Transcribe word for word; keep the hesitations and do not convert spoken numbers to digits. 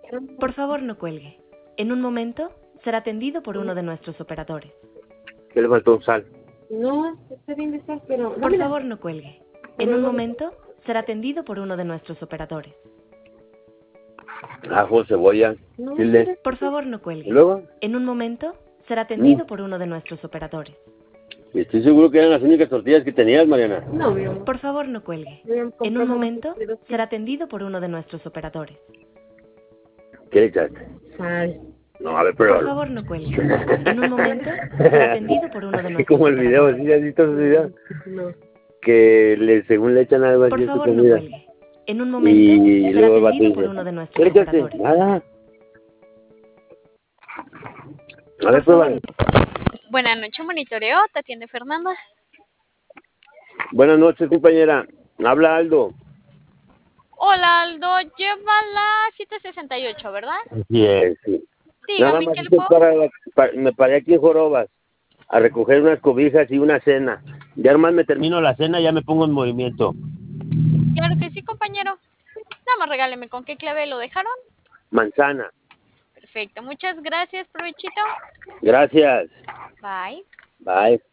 Por favor, no cuelgue. En un momento será atendido por uno de nuestros operadores. ¿Qué le faltó? Sal. No, está bien de sal, pero... Por favor, no cuelgue. En un momento será atendido por uno de nuestros operadores. Ajo, cebolla, No, chile. Por favor, no cuelgue. ¿Y luego? En un momento será atendido Mm. por uno de nuestros operadores. Y estoy seguro que eran las únicas tortillas que tenías, Mariana. no, mi amor. Por favor, no cuelgue. Voy a En comprar un más momento tortillas. será atendido por uno de nuestros operadores. ¿Qué le echaste? Sal. No, a ver, pero... Por favor, no cuelgue. En un momento será atendido por uno de Así nuestros como el video, operadores. ¿sí has visto esos videos? No. Que le, según le echan algo así Por a su favor, no comida. cuelgue. En un momento Y será luego el vato atendido por dice, uno de ¿qué nuestros le echaste? operadores. Nada. A Por ver, favor, pruébale. Buenas noches, monitoreo. Te atiende Fernanda. Buenas noches, compañera. Habla Aldo. Hola, Aldo. Lleva la siete sesenta y ocho, ¿verdad? Así es, sí. Nada Dígame, más ¿qué le estoy puedo...? para, para- me paré aquí en Jorobas a recoger unas cobijas y una cena. Ya nomás me termino la cena y ya me pongo en movimiento. Claro que sí, compañero. Nada más regáleme con qué clave lo dejaron. Manzana. Perfecto. Muchas gracias, provechito. Gracias. Bye. Bye.